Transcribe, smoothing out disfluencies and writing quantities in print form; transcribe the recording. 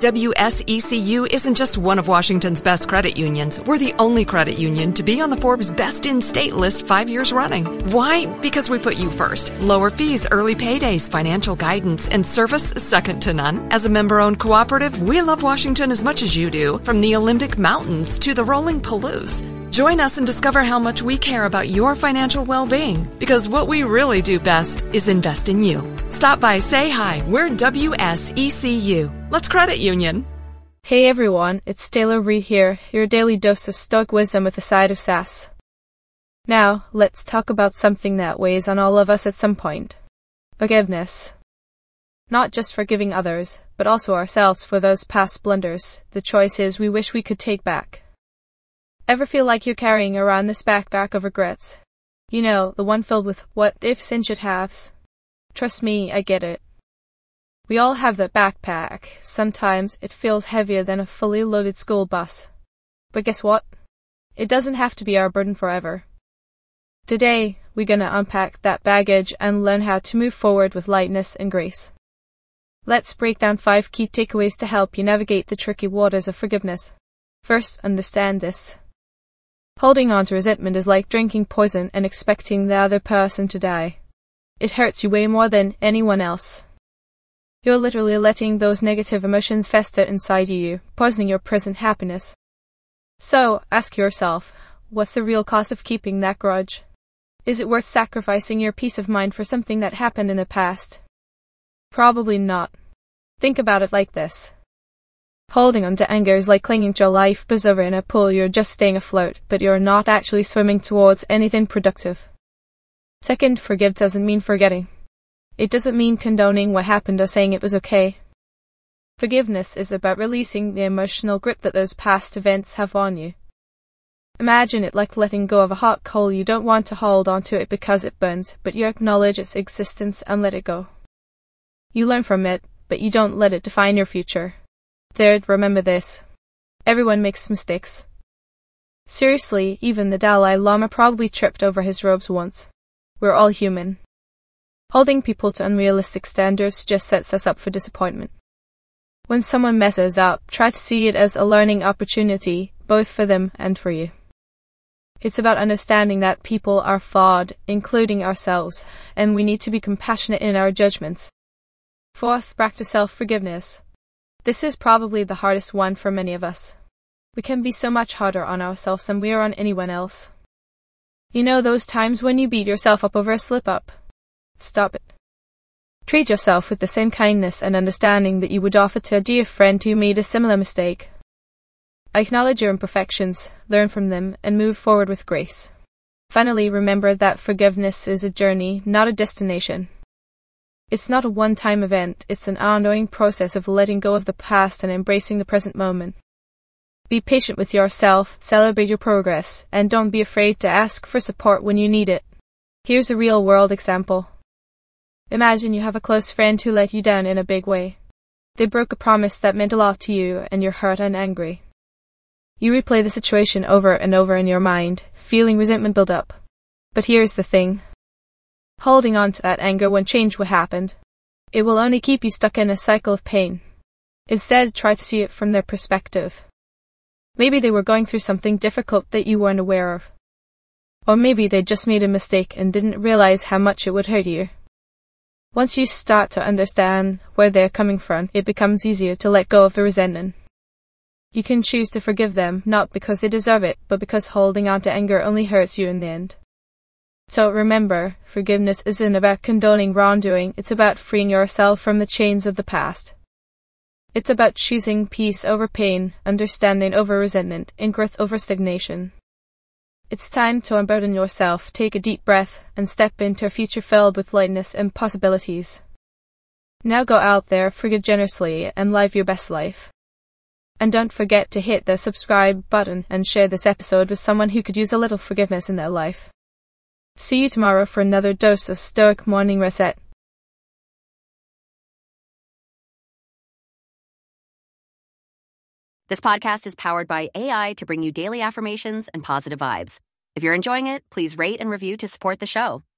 WSECU isn't just one of Washington's best credit unions. We're the only credit union to be on the Forbes Best in State list 5 years running. Why? Because we put you first. Lower fees, early paydays, financial guidance, and service second to none. As a member-owned cooperative, we love Washington as much as you do, from the Olympic Mountains to the rolling Palouse. Join us and discover how much we care about your financial well-being, because what we really do best is invest in you. Stop by, say hi. We're WSECU. Let's credit union. Hey everyone, it's Taylor Reed here, your daily dose of stoic wisdom with a side of sass. Now, let's talk about something that weighs on all of us at some point. Forgiveness. Not just forgiving others, but also ourselves for those past blunders, the choices we wish we could take back. Ever feel like you're carrying around this backpack of regrets? You know, the one filled with what-ifs and should-haves. Trust me, I get it. We all have that backpack. Sometimes it feels heavier than a fully loaded school bus. But guess what? It doesn't have to be our burden forever. Today, we're gonna unpack that baggage and learn how to move forward with lightness and grace. Let's break down 5 key takeaways to help you navigate the tricky waters of forgiveness. First, understand this. Holding on to resentment is like drinking poison and expecting the other person to die. It hurts you way more than anyone else. You're literally letting those negative emotions fester inside you, poisoning your present happiness. So, ask yourself, what's the real cost of keeping that grudge? Is it worth sacrificing your peace of mind for something that happened in the past? Probably not. Think about it like this. Holding on to anger is like clinging to a life preserver in a pool. You're just staying afloat, but you're not actually swimming towards anything productive. Second, forgive doesn't mean forgetting. It doesn't mean condoning what happened or saying it was okay. Forgiveness is about releasing the emotional grip that those past events have on you. Imagine it like letting go of a hot coal. You don't want to hold on to it because it burns, but you acknowledge its existence and let it go. You learn from it, but you don't let it define your future. Third, remember this. Everyone makes mistakes. Seriously, even the Dalai Lama probably tripped over his robes once. We're all human. Holding people to unrealistic standards just sets us up for disappointment. When someone messes up, try to see it as a learning opportunity, both for them and for you. It's about understanding that people are flawed, including ourselves, and we need to be compassionate in our judgments. Fourth, practice self-forgiveness. This is probably the hardest one for many of us. We can be so much harder on ourselves than we are on anyone else. You know those times when you beat yourself up over a slip-up? Stop it. Treat yourself with the same kindness and understanding that you would offer to a dear friend who made a similar mistake. Acknowledge your imperfections, learn from them, and move forward with grace. Finally, remember that forgiveness is a journey, not a destination. It's not a one-time event, it's an ongoing process of letting go of the past and embracing the present moment. Be patient with yourself, celebrate your progress, and don't be afraid to ask for support when you need it. Here's a real-world example. Imagine you have a close friend who let you down in a big way. They broke a promise that meant a lot to you, and you're hurt and angry. You replay the situation over and over in your mind, feeling resentment build up. But here's the thing. Holding on to that anger when change what happened, it will only keep you stuck in a cycle of pain. Instead, try to see it from their perspective. Maybe they were going through something difficult that you weren't aware of. Or maybe they just made a mistake and didn't realize how much it would hurt you. Once you start to understand where they're coming from, it becomes easier to let go of the resentment. You can choose to forgive them, not because they deserve it, but because holding on to anger only hurts you in the end. So remember, forgiveness isn't about condoning wrongdoing, it's about freeing yourself from the chains of the past. It's about choosing peace over pain, understanding over resentment, and growth over stagnation. It's time to unburden yourself, take a deep breath, and step into a future filled with lightness and possibilities. Now go out there, forgive generously, and live your best life. And don't forget to hit the subscribe button and share this episode with someone who could use a little forgiveness in their life. See you tomorrow for another dose of Stoic Morning Reset. This podcast is powered by AI to bring you daily affirmations and positive vibes. If you're enjoying it, please rate and review to support the show.